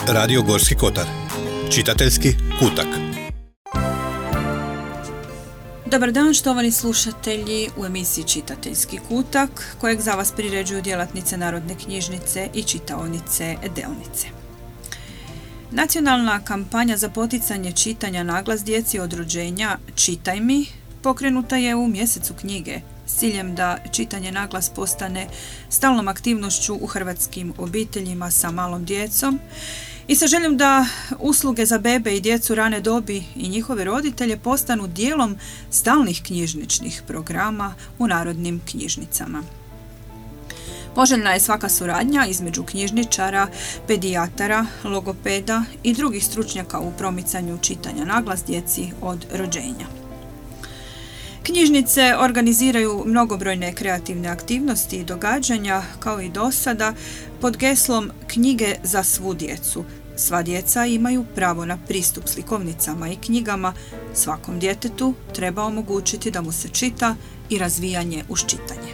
Radio Gorski Kotar. Čitateljski kutak. Dobar dan, štovani slušatelji u emisiji Čitateljski kutak, kojeg za vas priređuju djelatnice Narodne knjižnice i čitaonice Delnice. Nacionalna kampanja za poticanje čitanja na glas djeci od rođenja Čitaj mi pokrenuta je u mjesecu knjige s ciljem da čitanje na glas postane stalnom aktivnošću u hrvatskim obiteljima sa malom djecom i sa željom da usluge za bebe i djecu rane dobi i njihove roditelje postanu dijelom stalnih knjižničnih programa u narodnim knjižnicama. Poželjna je svaka suradnja između knjižničara, pedijatara, logopeda i drugih stručnjaka u promicanju čitanja na glas djeci od rođenja. Knjižnice organiziraju mnogobrojne kreativne aktivnosti i događanja, kao i do sada, pod geslom Knjige za svu djecu. Sva djeca imaju pravo na pristup slikovnicama i knjigama. Svakom djetetu treba omogućiti da mu se čita i razvijanje uz čitanje.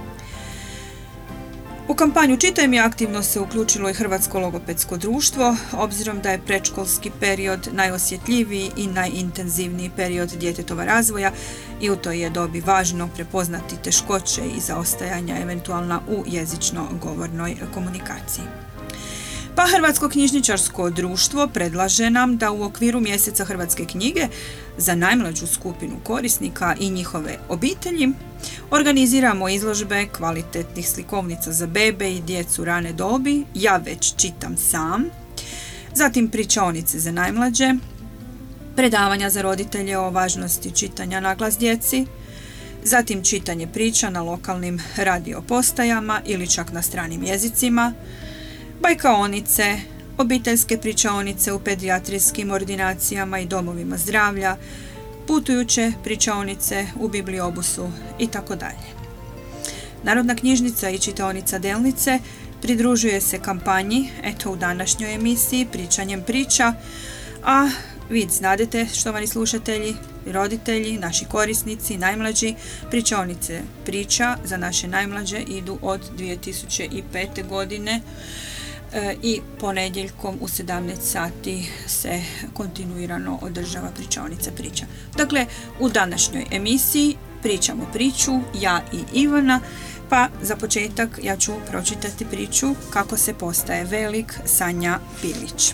U kampanju Čitaj mi aktivno se uključilo i Hrvatsko logopedsko društvo, obzirom da je predškolski period najosjetljiviji i najintenzivniji period djetetova razvoja i u toj je dobi važno prepoznati teškoće i zaostajanja eventualna u jezično-govornoj komunikaciji. Pa Hrvatsko knjižničarsko društvo predlaže nam da u okviru mjeseca hrvatske knjige za najmlađu skupinu korisnika i njihove obitelji organiziramo izložbe kvalitetnih slikovnica za bebe i djecu rane dobi, Ja već čitam sam, zatim pričaonice za najmlađe, predavanja za roditelje o važnosti čitanja na glas djeci, zatim čitanje priča na lokalnim radio postajama ili čak na stranim jezicima, bajkaonice, obiteljske pričaonice u pedijatrijskim ordinacijama i domovima zdravlja, putujuće pričaonice u bibliobusu itd. Narodna knjižnica i čitaonica Delnice pridružuje se kampanji, eto u današnjoj emisiji, pričanjem priča, a vi znadete, štovani slušatelji, roditelji, naši korisnici, najmlađi, pričaonice priča za naše najmlađe idu od 2005. godine i ponedjeljkom u 17 sati se kontinuirano održava pričaonica priča. Dakle, u današnjoj emisiji pričamo priču, ja i Ivana, pa za početak ja ću pročitati priču Kako se postaje velik, Sanja Pilić.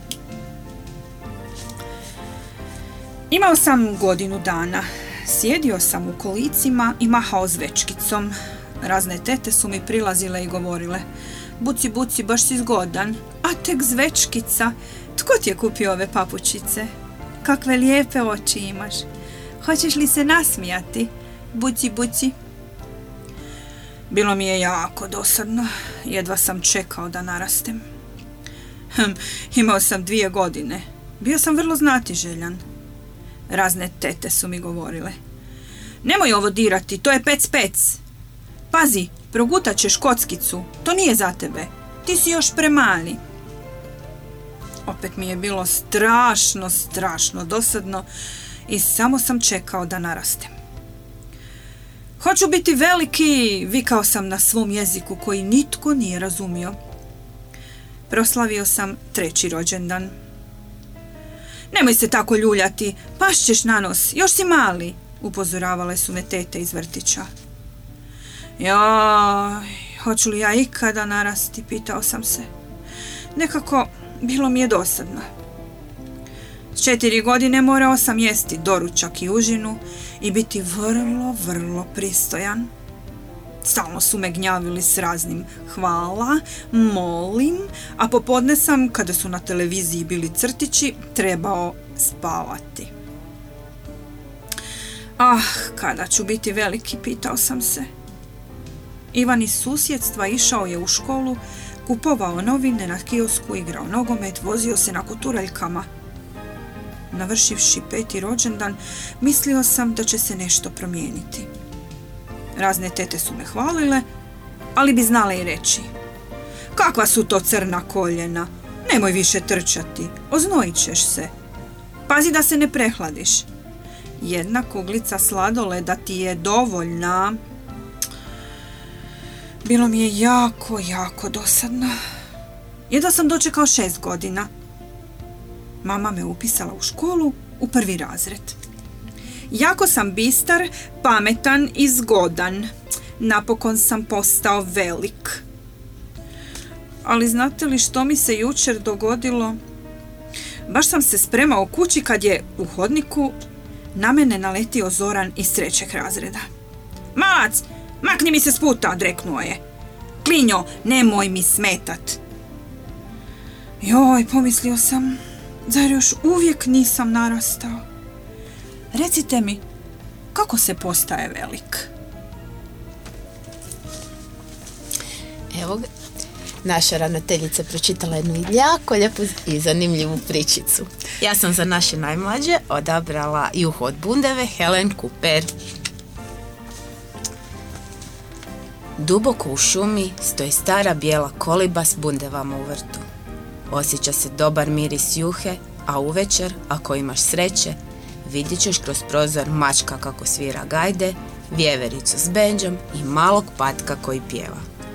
Imao sam godinu dana. Sjedio sam u kolicima i mahao zvečkicom. Razne tete su mi prilazile i govorile: Buci, buci, baš si zgodan. A tek zvečkica. Tko ti je kupio ove papučice? Kakve lijepe oči imaš. Hoćeš li se nasmijati? Buci, buci. Bilo mi je jako dosadno. Jedva sam čekao da narastem. Imao sam 2 godine. Bio sam vrlo znatiželjan. Razne tete su mi govorile: Nemoj ovo dirati, to je pec. Pazi, progutat ćeš kockicu, to nije za tebe, ti si još premali. Opet mi je bilo strašno dosadno i samo sam čekao da narastem. Hoću biti veliki, vikao sam na svom jeziku koji nitko nije razumio. Proslavio sam 3. rođendan. Nemoj se tako ljuljati, pašćeš na nos, još si mali, upozoravale su me tete iz vrtića. Joj, hoću li ja ikada narasti, pitao sam se. Nekako bilo mi je dosadno. S 4 godine morao sam jesti doručak i užinu i biti vrlo pristojan. Stalno su me gnjavili s raznim hvala, molim, a popodne sam, kada su na televiziji bili crtići, trebao spavati. Kada ću biti veliki, pitao sam se. Ivan iz susjedstva išao je u školu, kupovao novine na kiosku, igrao nogomet, vozio se na koturaljkama. Navršivši 5. rođendan, mislio sam da će se nešto promijeniti. Razne tete su me hvalile, ali bi znale i reći: Kakva su to crna koljena? Nemoj više trčati, oznojit ćeš se. Pazi da se ne prehladiš. Jedna kuglica sladoleda ti je dovoljna. Bilo mi je jako dosadno. Jedva sam dočekao 6 godina. Mama me upisala u školu u 1. razred. Jako sam bistar, pametan i zgodan. Napokon sam postao velik. Ali znate li što mi se jučer dogodilo? Baš sam se spremao kući kad je u hodniku na mene naletio Zoran iz 3. razreda. Malac, makni mi se s puta, odreknuo je. Klinjo, nemoj mi smetat. Joj, pomislio sam, zar još uvijek nisam narastao? Recite mi, kako se postaje velik? Evo ga, naša ravnateljica pročitala jednu jako lijepu i zanimljivu pričicu. Ja sam za naše najmlađe odabrala Juhu od bundeve Helen Cooper. Duboko u šumi stoji stara bijela koliba s bundevama u vrtu. Osjeća se dobar miris juhe, a uvečer, ako imaš sreće, vidjet ćeš kroz prozor mačka kako svira gajde, vjevericu s bendžom i malog patka koji pjeva.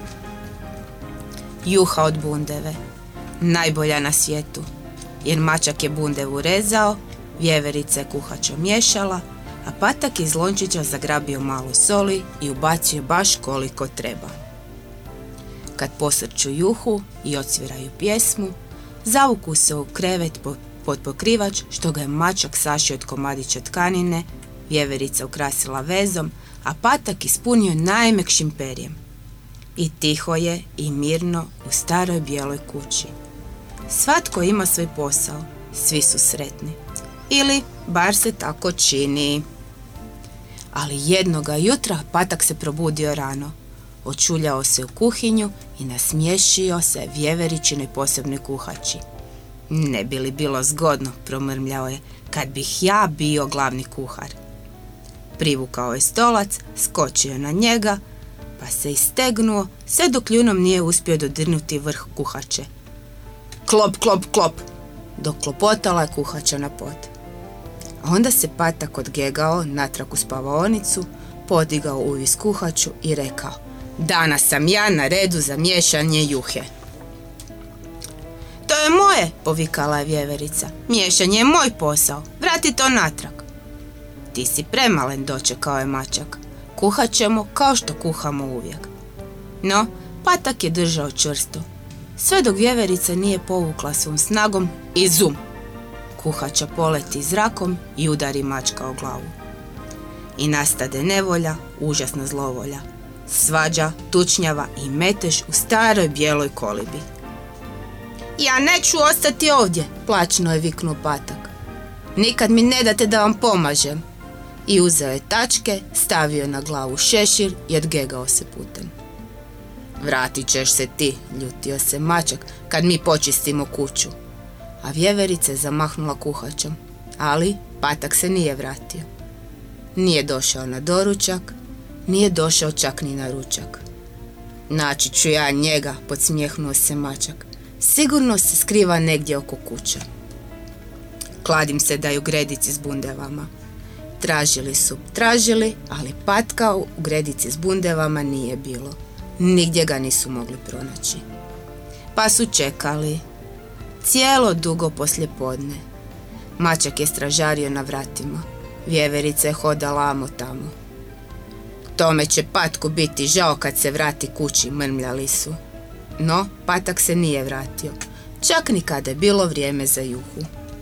Juha od bundeve, najbolja na svijetu, jer mačak je bundevu rezao, vjeverica je kuhačom miješala, a patak iz lončića zagrabio malo soli i ubacio baš koliko treba. Kad posrču juhu i odsviraju pjesmu, zavuku se u krevet pod pokrivač što ga je mačak sašio od komadića tkanine, vjeverica ukrasila vezom, a patak ispunio najmekšim perjem. I tiho je i mirno u staroj bijeloj kući. Svatko ima svoj posao, svi su sretni. Ili bar se tako čini. Ali jednoga jutra patak se probudio rano. Očuljao se u kuhinju i nasmiješio se vjeveričinoj posebnoj kuhači. Ne bi li bilo zgodno, promrmljao je, kad bih ja bio glavni kuhar. Privukao je stolac, skočio na njega, pa se istegnuo, sve dok kljunom nije uspio dodirnuti vrh kuhače. Klop, klop, klop, dok klopotala je kuhača na pod. A onda se patak odgegao natrag u spavaonicu, podigao uvis kuhaču i rekao: danas sam ja na redu za miješanje juhe. To je moje, povikala je vjeverica. Miješanje je moj posao, vrati to natrag. Ti si premalen, dočekao je mačak. Kuhat ćemo kao što kuhamo uvijek. No, patak je držao čvrsto. Sve dok vjeverica nije povukla svom snagom i zum. Kuhača poleti zrakom i udari mačka o glavu. I nastade nevolja, užasna zlovolja. Svađa, tučnjava i metež u staroj bijeloj kolibi. Ja neću ostati ovdje, plaćno je viknuo patak. Nikad mi ne date da vam pomažem. I uzeo je tačke, stavio na glavu šešir i odgegao se putem. Vratit ćeš se ti, ljutio se mačak, kad mi počistimo kuću. A vjeverica je zamahnula kuhačom, ali patak se nije vratio. Nije došao na doručak, nije došao čak ni na ručak. Naći ću ja njega, podsmijehnuo se mačak. Sigurno se skriva negdje oko kuće. Kladim se da je u gredici s bundevama. Tražili, ali patka u gredici s bundevama nije bilo. Nigdje ga nisu mogli pronaći. Pa su čekali. Cijelo dugo poslijepodne. Mačak je stražario na vratima. Vjeverica je hodala amo tamo. Tome će patku biti žao kad se vrati kući, mrmljali su. No, patak se nije vratio, čak ni kada je bilo vrijeme za juhu.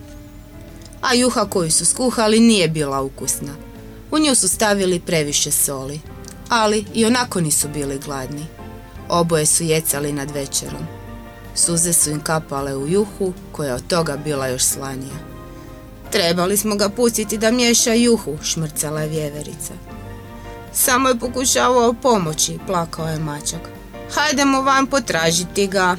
A juha koju su skuhali nije bila ukusna. U nju su stavili previše soli, ali i onako nisu bili gladni. Oboje su jecali nad večerom. Suze su im kapale u juhu, koja je od toga bila još slanija. Trebali smo ga pustiti da miješa juhu, šmrcala je vjeverica. Samo je pokušavao pomoći, plakao je mačak. Hajdemo van potražiti ga.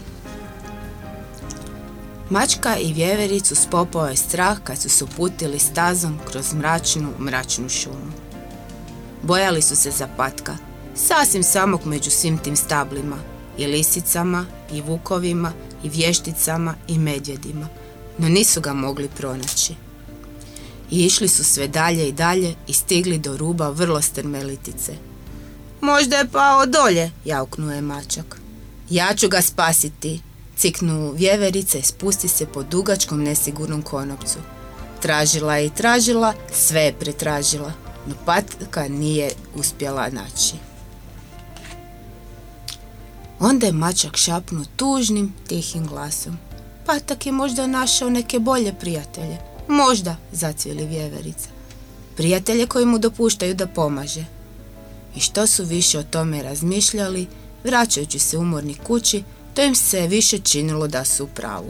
Mačka i vjevericu spopao je strah kad su se uputili stazom kroz mračnu šumu. Bojali su se za patka, sasvim samog među svim tim stablima, i lisicama, i vukovima, i vješticama, i medvjedima, no nisu ga mogli pronaći. I išli su sve dalje i dalje i stigli do ruba vrlo strmelitice. Možda je pao dolje, jauknuo je mačak. Ja ću ga spasiti, Ciknu vjeverica i spusti se po dugačkom nesigurnom konopcu. Tražila je i tražila, sve je pretražila, no patka nije uspjela naći. Onda je mačak šapnuo tužnim, tihim glasom. Patak je možda našao neke bolje prijatelje. Možda, zacvili vjeverica. Prijatelje koji mu dopuštaju da pomaže. I što su više o tome razmišljali, vraćajući se umorni kući, to im se više činilo da su u pravu.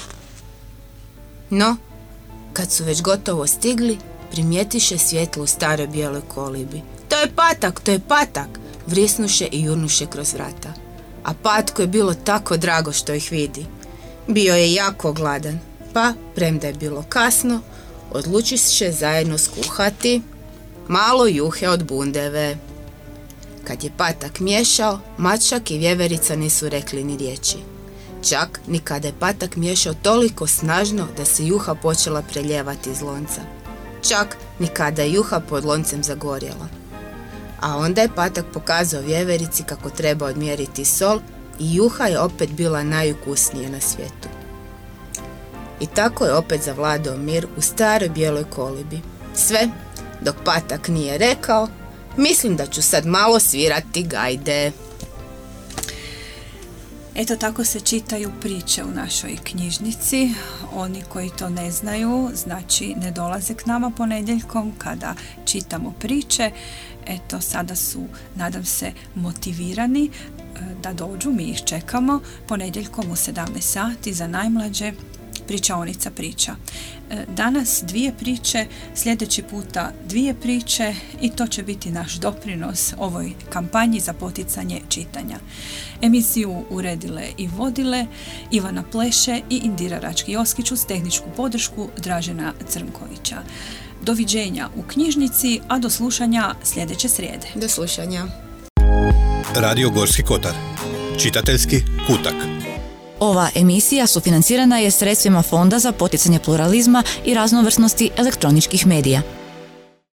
No, kad su već gotovo stigli, primijetiše svjetlo u staroj bijeloj kolibi. To je patak, to je patak, vrisnuše i jurnuše kroz vrata. A patku je bilo tako drago što ih vidi. Bio je jako gladan, pa, premda je bilo kasno, odlučiše zajedno skuhati malo juhe od bundeve. Kad je patak miješao, mačak i vjeverica nisu rekli ni riječi. Čak ni kada je patak miješao toliko snažno da se juha počela preljevati iz lonca. Čak ni kada je juha pod loncem zagorjela. A onda je patak pokazao vjeverici kako treba odmjeriti sol i juha je opet bila najukusnija na svijetu. I tako je opet zavladao mir u staroj bijeloj kolibi. Sve dok patak nije rekao: mislim da ću sad malo svirati gajde. Eto, tako se čitaju priče u našoj knjižnici. Oni koji to ne znaju, znači ne dolaze k nama ponedjeljkom kada čitamo priče. Eto, sada su, nadam se, motivirani da dođu, mi ih čekamo ponedjeljkom u 17 sati za najmlađe. Pričaonica priča. Danas 2 priče, sljedeći puta 2 priče i to će biti naš doprinos ovoj kampanji za poticanje čitanja. Emisiju uredile i vodile Ivana Pleše i Indira Rački-Joskić uz tehničku podršku Dražena Crnkovića. Doviđenja u knjižnici, a do slušanja sljedeće srijede. Do slušanja. Radio Gorski kotar. Čitateljski kutak. Ova emisija sufinancirana je sredstvima Fonda za poticanje pluralizma i raznovrsnosti elektroničkih medija.